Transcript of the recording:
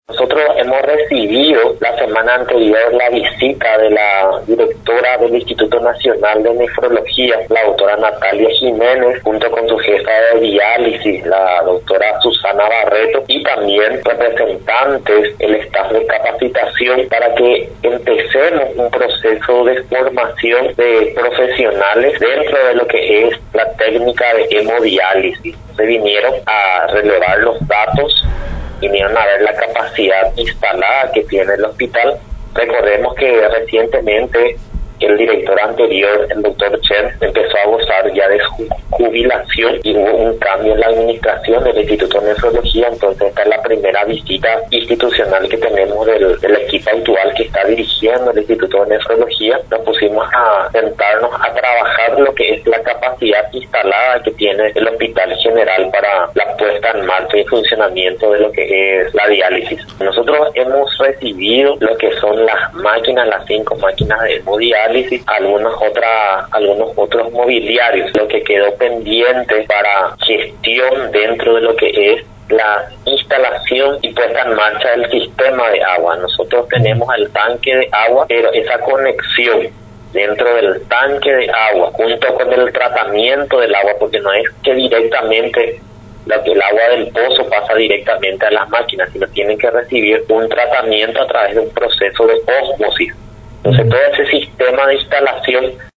Nosotros hemos recibido la semana anterior la visita de la directora del Instituto Nacional de Nefrología, la doctora Natalia Jiménez, junto con su jefa de diálisis, la doctora Susana Barreto, y también representantes del staff de capacitación para que empecemos un proceso de formación de profesionales dentro de lo que es la técnica de hemodiálisis. Se vinieron a relevar los datos, vinieron a ver la capacidad instalada que tiene el hospital. Recordemos que recientemente el director anterior, el doctor Chen, empezó a gozar ya de su jubilación y hubo un cambio en la administración del Instituto de Nefrología. Entonces esta es la primera visita institucional que tenemos del equipo actual que está dirigiendo el Instituto de Nefrología. Nos pusimos a sentarnos a trabajar lo que es la capacidad instalada que tiene el Hospital General para la puesta en marcha y funcionamiento de lo que es la diálisis. Nosotros hemos recibido lo que son las máquinas, las 5 máquinas de hemodiálisis, algunos otros mobiliarios. Lo que quedó pendiente para gestión dentro de lo que es la instalación y puesta en marcha del sistema de agua. Nosotros tenemos el tanque de agua, pero esa conexión dentro del tanque de agua junto con el tratamiento del agua, porque no es que directamente el agua del pozo pasa directamente a las máquinas, sino tienen que recibir un tratamiento a través de un proceso de ósmosis. Entonces todo ese sistema de instalación